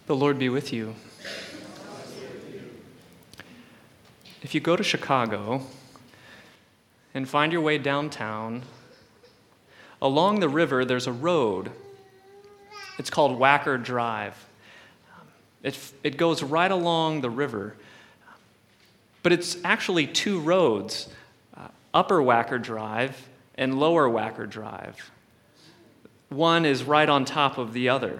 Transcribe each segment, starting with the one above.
The Lord be with you. If you go to Chicago and find your way downtown, along the river there's a road. It's called Wacker Drive. It goes right along the river. But it's actually two roads, Upper Wacker Drive and Lower Wacker Drive. One is right on top of the other.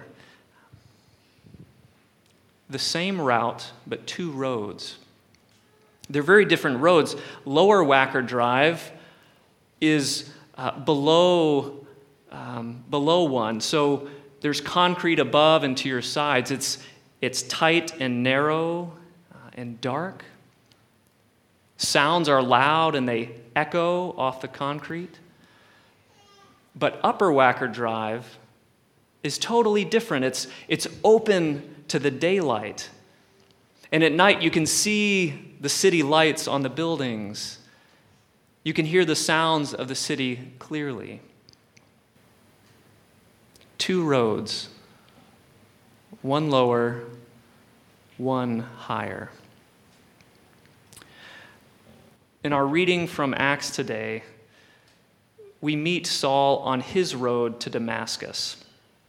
The same route, but two roads. They're very different roads. Lower Wacker Drive is below one, so there's concrete above and to your sides. It's tight and narrow and dark. Sounds are loud and they echo off the concrete. But Upper Wacker Drive is totally different. It's open to the daylight. And at night you can see the city lights on the buildings. You can hear the sounds of the city clearly. Two roads, one lower, one higher. In our reading from Acts today, we meet Saul on his road to Damascus.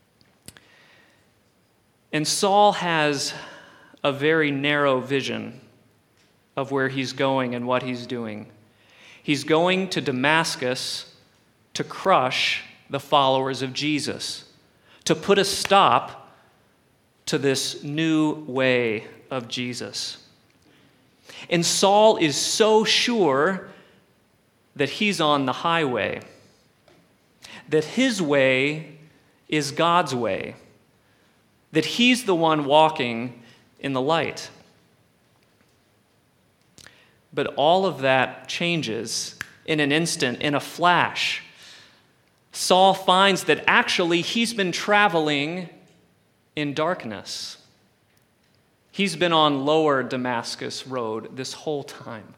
And Saul has a very narrow vision of where he's going and what he's doing. He's going to Damascus to crush the followers of Jesus, to put a stop to this new way of Jesus. And Saul is so sure that he's on the highway, that his way is God's way, that he's the one walking in the light. But all of that changes in an instant, in a flash. Saul finds that actually he's been traveling in darkness. He's been on Lower Damascus Road this whole time.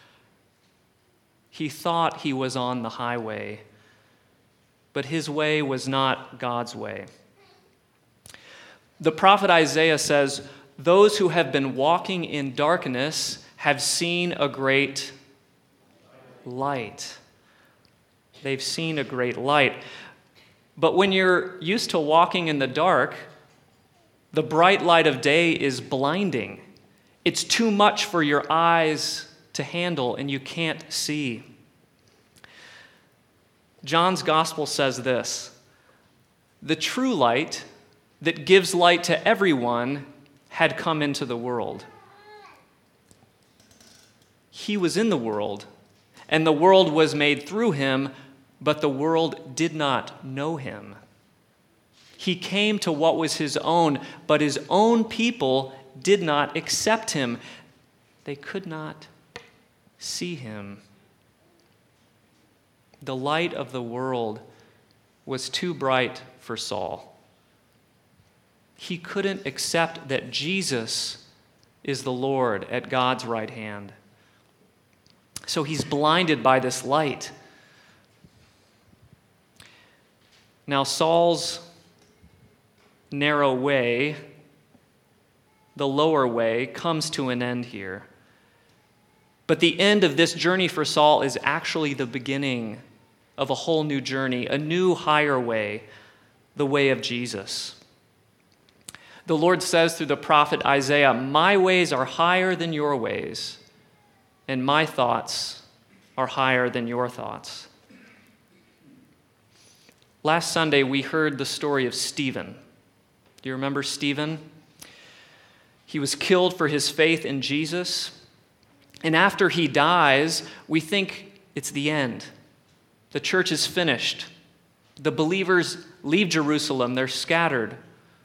He thought he was on the highway, but his way was not God's way. The prophet Isaiah says, "Those who have been walking in darkness have seen a great light." They've seen a great light. But when you're used to walking in the dark, the bright light of day is blinding. It's too much for your eyes to handle, and you can't see. John's gospel says this: "The true light that gives light to everyone had come into the world. He was in the world, and the world was made through him, but the world did not know him. He came to what was his own, but his own people did not accept him. They could not see him." The light of the world was too bright for Saul. He couldn't accept that Jesus is the Lord at God's right hand. So he's blinded by this light. Now Saul's narrow way, the lower way, comes to an end here. But the end of this journey for Saul is actually the beginning of a whole new journey, a new higher way, the way of Jesus. The Lord says through the prophet Isaiah, "My ways are higher than your ways, and my thoughts are higher than your thoughts." Last Sunday, we heard the story of Stephen. Do you remember Stephen? He was killed for his faith in Jesus. And after he dies, we think it's the end. The church is finished. The believers leave Jerusalem. They're scattered.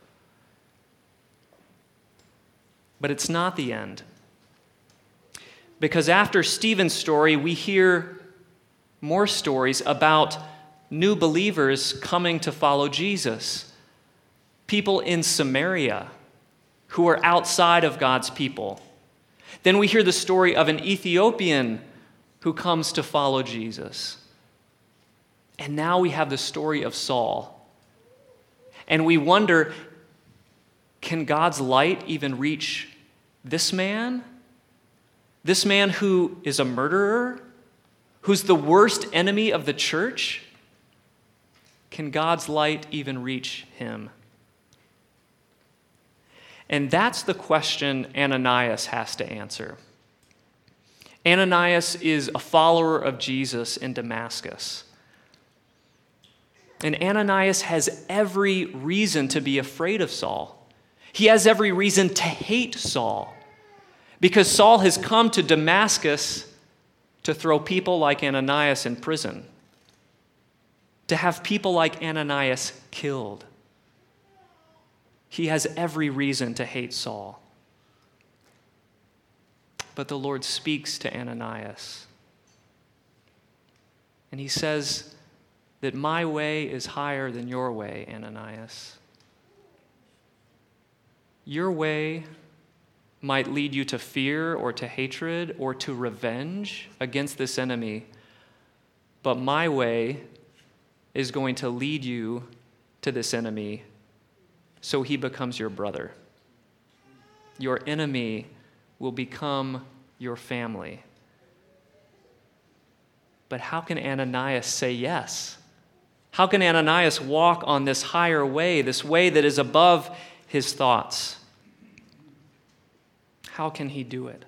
But it's not the end. Because after Stephen's story, we hear more stories about new believers coming to follow Jesus. People in Samaria who are outside of God's people. Then we hear the story of an Ethiopian who comes to follow Jesus. And now we have the story of Saul. And we wonder, can God's light even reach this man? This man who is a murderer? Who's the worst enemy of the church? Can God's light even reach him? And that's the question Ananias has to answer. Ananias is a follower of Jesus in Damascus. And Ananias has every reason to be afraid of Saul. He has every reason to hate Saul, because Saul has come to Damascus to throw people like Ananias in prison, to have people like Ananias killed. He has every reason to hate Saul. But the Lord speaks to Ananias, and he says that my way is higher than your way, Ananias. Your way might lead you to fear or to hatred or to revenge against this enemy, but my way is going to lead you to this enemy so he becomes your brother. Your enemy will become your family. But how can Ananias say yes? How can Ananias walk on this higher way, this way that is above his thoughts? How can he do it?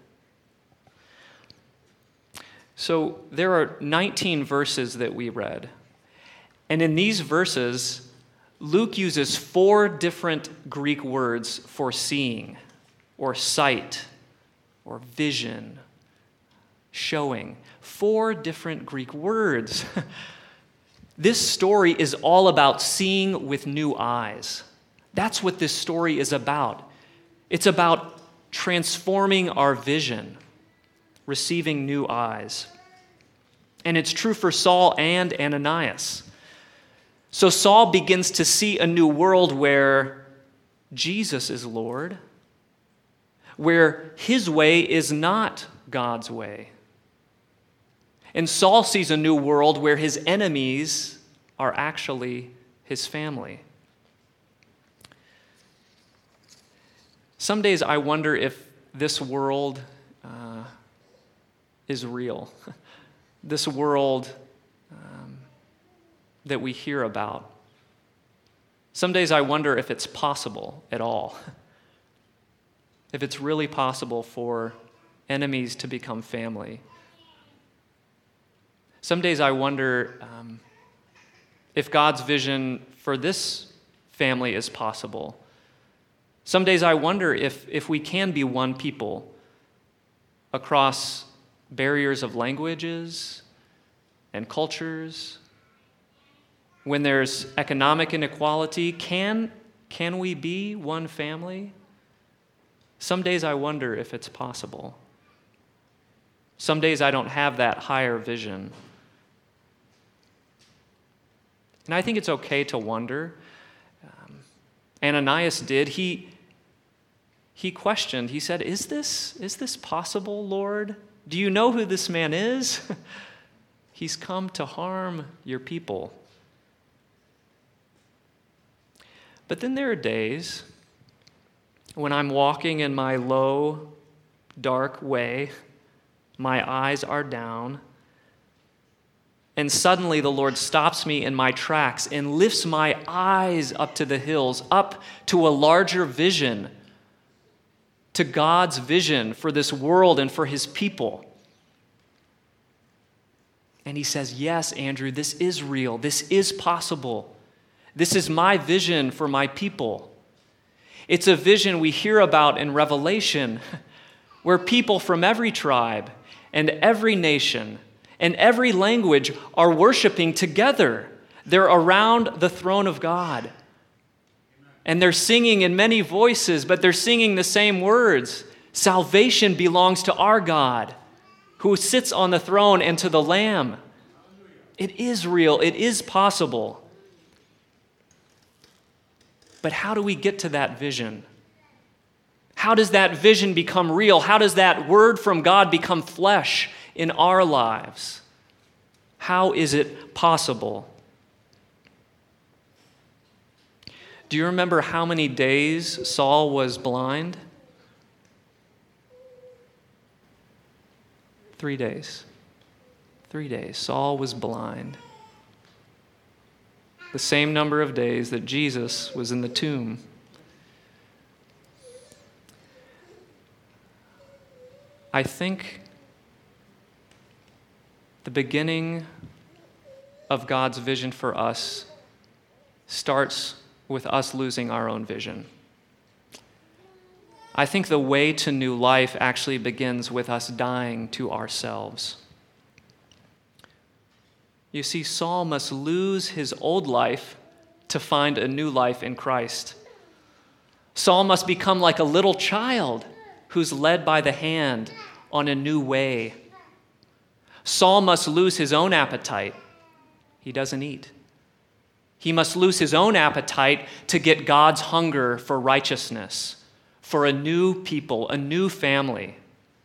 So there are 19 verses that we read. And in these verses, Luke uses 4 different Greek words for seeing, or sight, or vision, showing. 4 different Greek words. This story is all about seeing with new eyes. That's what this story is about. It's about transforming our vision, receiving new eyes. And it's true for Saul and Ananias. So Saul begins to see a new world where Jesus is Lord, where his way is not God's way. And Saul sees a new world where his enemies are actually his family. Some days I wonder if this world is real. This world that we hear about. Some days I wonder if it's possible at all. If it's really possible for enemies to become family. Some days I wonder if God's vision for this family is possible. Some days I wonder if we can be one people across barriers of languages and cultures. When there's economic inequality, can we be one family? Some days I wonder if it's possible. Some days I don't have that higher vision. And I think it's okay to wonder. Ananias did. He questioned. He said, is this possible, Lord? Do you know who this man is? He's come to harm your people. But then there are days when I'm walking in my low, dark way, my eyes are down, and suddenly the Lord stops me in my tracks and lifts my eyes up to the hills, up to a larger vision, to God's vision for this world and for his people. And he says, yes, Andrew, this is real. This is possible. This is my vision for my people. It's a vision we hear about in Revelation, where people from every tribe and every nation and every language are worshiping together. They're around the throne of God. And they're singing in many voices, but they're singing the same words. Salvation belongs to our God, who sits on the throne, and to the Lamb. It is real. It is possible. But how do we get to that vision? How does that vision become real? How does that word from God become flesh in our lives? How is it possible? Do you remember how many days Saul was blind? 3 days. 3 days. Saul was blind. The same number of days that Jesus was in the tomb. I think the beginning of God's vision for us starts with us losing our own vision. I think the way to new life actually begins with us dying to ourselves. You see, Saul must lose his old life to find a new life in Christ. Saul must become like a little child who's led by the hand on a new way. Saul must lose his own appetite. He doesn't eat. He must lose his own appetite to get God's hunger for righteousness, for a new people, a new family.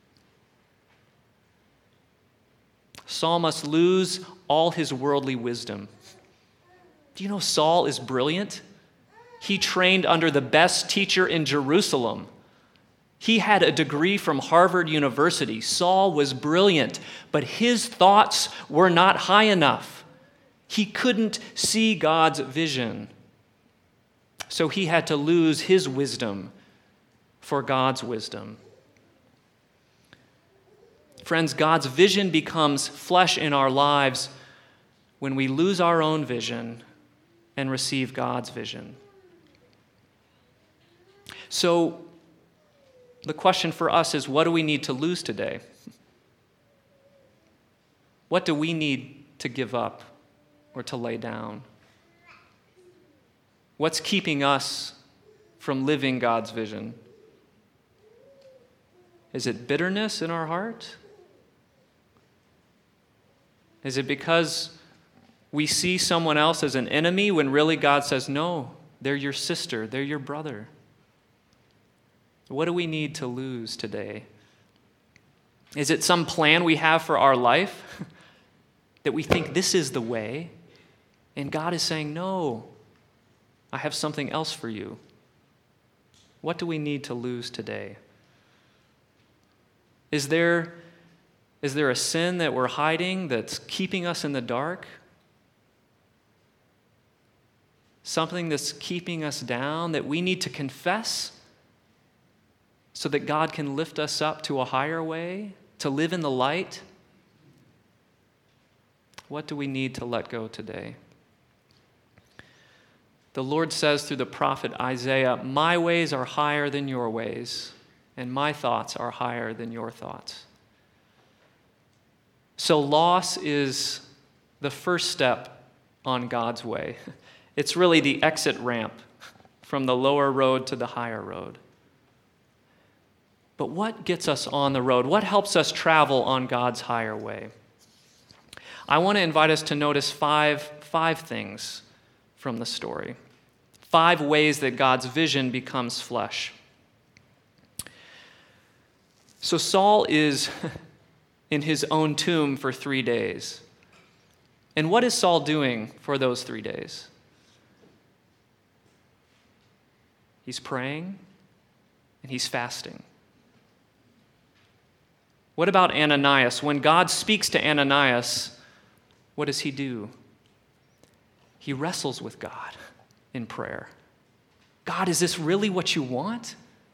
Saul must lose all his worldly wisdom. Do you know Saul is brilliant? He trained under the best teacher in Jerusalem. He had a degree from Harvard University. Saul was brilliant, but his thoughts were not high enough. He couldn't see God's vision. So he had to lose his wisdom for God's wisdom. Friends, God's vision becomes flesh in our lives when we lose our own vision and receive God's vision. So, the question for us is, what do we need to lose today? What do we need to give up or to lay down? What's keeping us from living God's vision? Is it bitterness in our heart? Is it because we see someone else as an enemy when really God says, no, they're your sister, they're your brother? What do we need to lose today? Is it some plan we have for our life that we think this is the way, and God is saying, no, I have something else for you? What do we need to lose today? Is there a sin that we're hiding that's keeping us in the dark? Something that's keeping us down that we need to confess so that God can lift us up to a higher way, to live in the light? What do we need to let go today? The Lord says through the prophet Isaiah, my ways are higher than your ways, and my thoughts are higher than your thoughts. So loss is the first step on God's way. It's really the exit ramp from the lower road to the higher road. But what gets us on the road? What helps us travel on God's higher way? I want to invite us to notice five things from the story. 5 ways that God's vision becomes flesh. So Saul is in his own tomb for 3 days. And what is Saul doing for those 3 days? He's praying and he's fasting. What about Ananias? When God speaks to Ananias, what does he do? He wrestles with God in prayer. God, is this really what you want?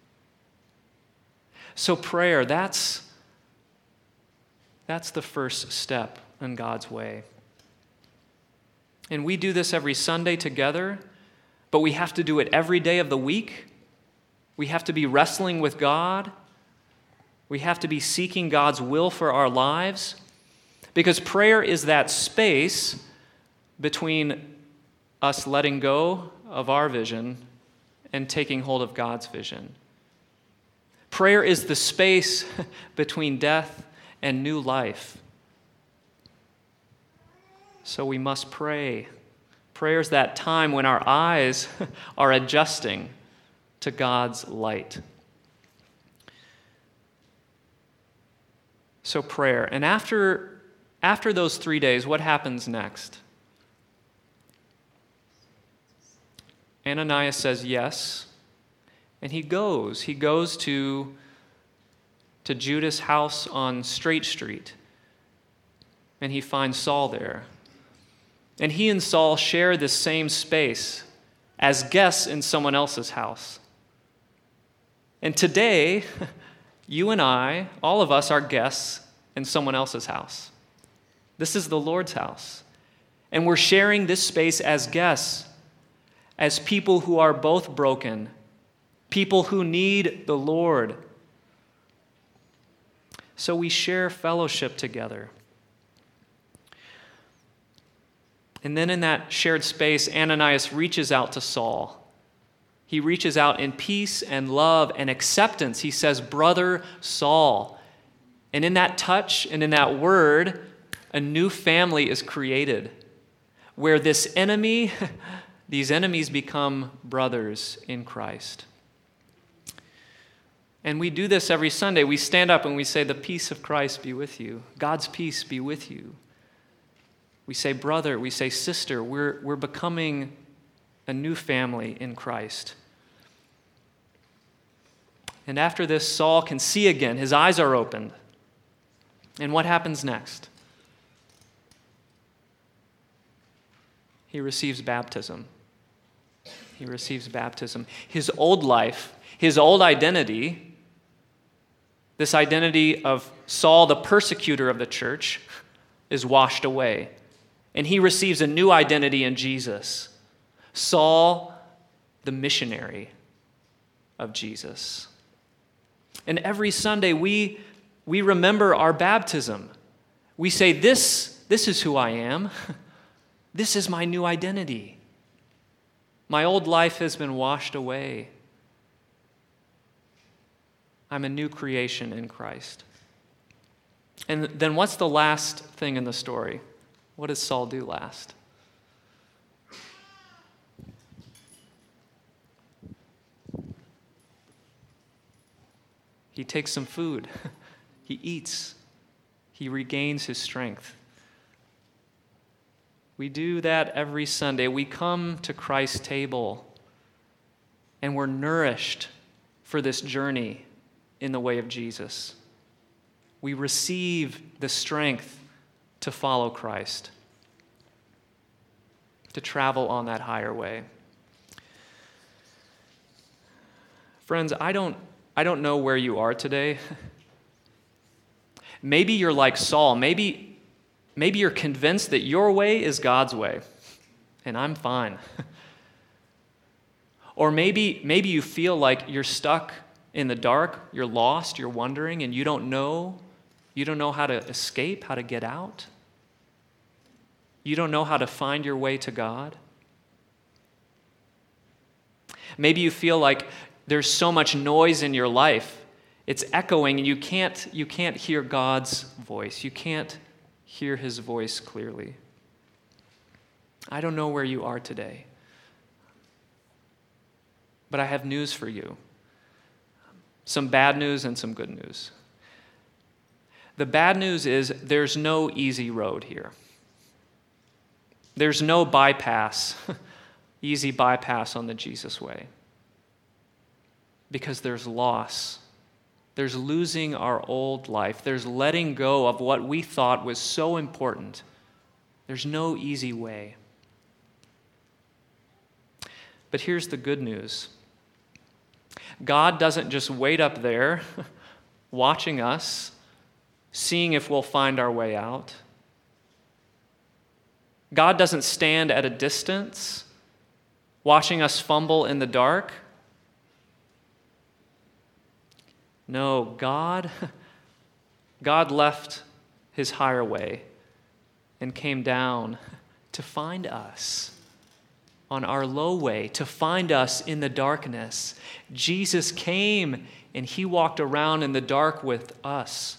So prayer, that's the first step in God's way. And we do this every Sunday together, but we have to do it every day of the week. We have to be wrestling with God. We have to be seeking God's will for our lives, because prayer is that space between us letting go of our vision and taking hold of God's vision. Prayer is the space between death and new life. So we must pray. Prayer is that time when our eyes are adjusting to God's light. So prayer. And after those 3 days, what happens next? Ananias says yes, and he goes. He goes to Judas' house on Straight Street, and he finds Saul there. And he and Saul share this same space as guests in someone else's house. And today, you and I, all of us, are guests in someone else's house. This is the Lord's house. And we're sharing this space as guests, as people who are both broken, people who need the Lord. So we share fellowship together. And then in that shared space, Ananias reaches out to Saul. He reaches out in peace and love and acceptance. He says, "Brother Saul." And in that touch and in that word, a new family is created where this enemy, these enemies become brothers in Christ. And we do this every Sunday. We stand up and we say, "The peace of Christ be with you. God's peace be with you." We say brother, we say sister. We're becoming a new family in Christ. And after this, Saul can see again. His eyes are opened. And what happens next? He receives baptism. He receives baptism. His old life, his old identity, this identity of Saul, the persecutor of the church, is washed away. And he receives a new identity in Jesus. Saul, the missionary of Jesus. And every Sunday we remember our baptism. We say, this is who I am. This is my new identity. My old life has been washed away. I'm a new creation in Christ. And then what's the last thing in the story? What does Saul do last? He takes some food. He eats. He regains his strength. We do that every Sunday. We come to Christ's table and we're nourished for this journey in the way of Jesus. We receive the strength to follow Christ, to travel on that higher way. Friends, I don't know where you are today. Maybe you're like Saul. Maybe you're convinced that your way is God's way, and I'm fine. Or maybe you feel like you're stuck in the dark, you're lost, you're wondering, and you don't know how to escape, how to get out. You don't know how to find your way to God. Maybe you feel like there's so much noise in your life. It's echoing and you can't hear God's voice. You can't hear his voice clearly. I don't know where you are today. But I have news for you. Some bad news and some good news. The bad news is there's no easy road here. There's no bypass, easy bypass on the Jesus way. Because there's loss. There's losing our old life. There's letting go of what we thought was so important. There's no easy way. But here's the good news. God doesn't just wait up there, watching us, seeing if we'll find our way out. God doesn't stand at a distance, watching us fumble in the dark. No, God left his higher way and came down to find us on our low way, to find us in the darkness. Jesus came and he walked around in the dark with us.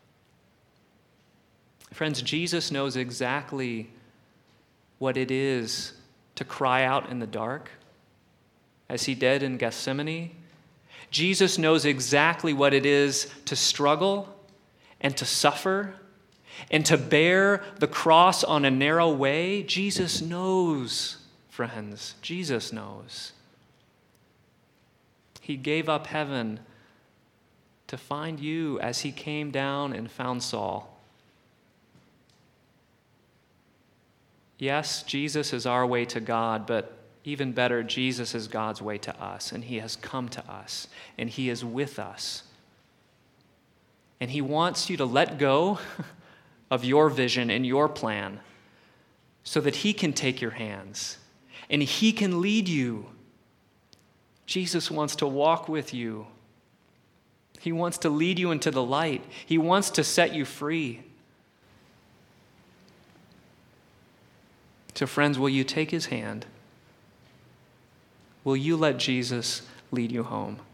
Friends, Jesus knows exactly what it is to cry out in the dark, as he did in Gethsemane. Jesus knows exactly what it is to struggle and to suffer and to bear the cross on a narrow way. Jesus knows friends. Jesus knows. He gave up heaven to find you as he came down and found Saul. Yes, Jesus is our way to God, but even better, Jesus is God's way to us, and he has come to us, and he is with us. And he wants you to let go of your vision and your plan so that he can take your hands and he can lead you. Jesus wants to walk with you. He wants to lead you into the light. He wants to set you free. So friends, will you take his hand? Will you let Jesus lead you home?